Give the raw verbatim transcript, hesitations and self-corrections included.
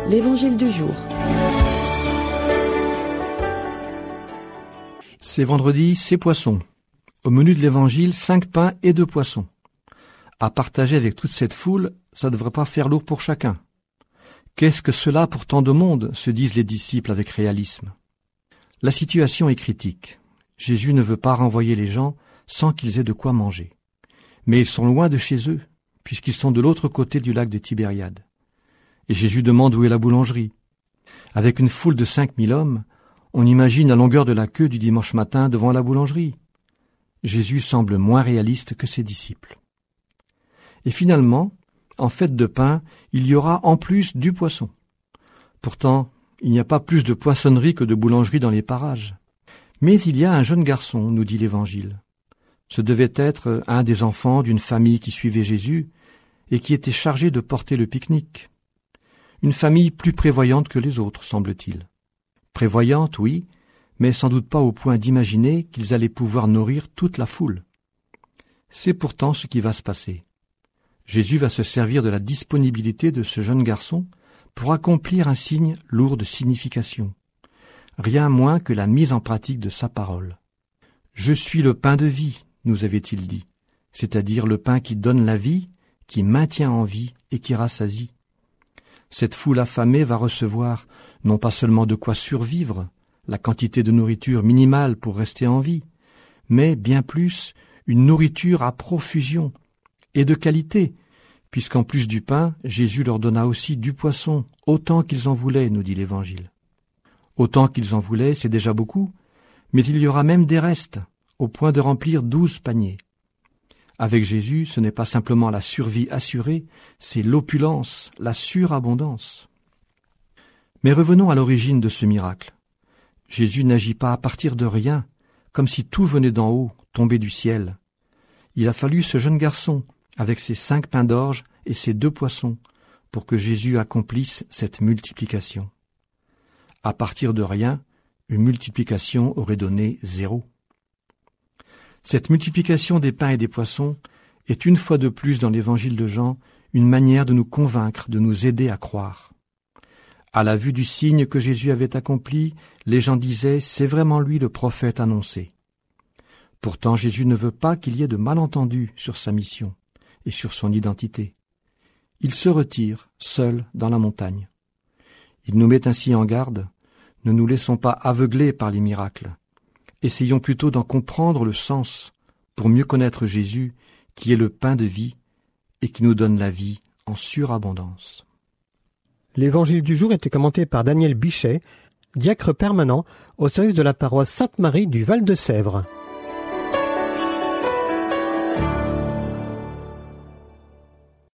L'Évangile du jour. C'est vendredi, c'est poisson. Au menu de l'Évangile, cinq pains et deux poissons. À partager avec toute cette foule, ça ne devrait pas faire lourd pour chacun. Qu'est-ce que cela pour tant de monde, se disent les disciples avec réalisme. La situation est critique. Jésus ne veut pas renvoyer les gens sans qu'ils aient de quoi manger. Mais ils sont loin de chez eux, puisqu'ils sont de l'autre côté du lac de Tibériade. Et Jésus demande où est la boulangerie. Avec une foule de cinq mille hommes, on imagine la longueur de la queue du dimanche matin devant la boulangerie. Jésus semble moins réaliste que ses disciples. Et finalement, en fête de pain, il y aura en plus du poisson. Pourtant, il n'y a pas plus de poissonnerie que de boulangerie dans les parages. Mais il y a un jeune garçon, nous dit l'Évangile. Ce devait être un des enfants d'une famille qui suivait Jésus et qui était chargé de porter le pique-nique. Une famille plus prévoyante que les autres, semble-t-il. Prévoyante, oui, mais sans doute pas au point d'imaginer qu'ils allaient pouvoir nourrir toute la foule. C'est pourtant ce qui va se passer. Jésus va se servir de la disponibilité de ce jeune garçon pour accomplir un signe lourd de signification. Rien moins que la mise en pratique de sa parole. « Je suis le pain de vie », nous avait-il dit, c'est-à-dire le pain qui donne la vie, qui maintient en vie et qui rassasie. Cette foule affamée va recevoir non pas seulement de quoi survivre, la quantité de nourriture minimale pour rester en vie, mais bien plus une nourriture à profusion et de qualité, puisqu'en plus du pain, Jésus leur donna aussi du poisson, autant qu'ils en voulaient, nous dit l'Évangile. Autant qu'ils en voulaient, c'est déjà beaucoup, mais il y aura même des restes, au point de remplir douze paniers. Avec Jésus, ce n'est pas simplement la survie assurée, c'est l'opulence, la surabondance. Mais revenons à l'origine de ce miracle. Jésus n'agit pas à partir de rien, comme si tout venait d'en haut, tombé du ciel. Il a fallu ce jeune garçon, avec ses cinq pains d'orge et ses deux poissons, pour que Jésus accomplisse cette multiplication. À partir de rien, une multiplication aurait donné zéro. Cette multiplication des pains et des poissons est une fois de plus dans l'Évangile de Jean une manière de nous convaincre, de nous aider à croire. À la vue du signe que Jésus avait accompli, les gens disaient « c'est vraiment lui le prophète annoncé ». Pourtant Jésus ne veut pas qu'il y ait de malentendus sur sa mission et sur son identité. Il se retire, seul, dans la montagne. Il nous met ainsi en garde, ne nous laissons pas aveugler par les miracles. Essayons plutôt d'en comprendre le sens pour mieux connaître Jésus, qui est le pain de vie et qui nous donne la vie en surabondance. L'Évangile du jour était commenté par Daniel Bichet, diacre permanent au service de la paroisse Sainte-Marie du Val-de-Sèvres.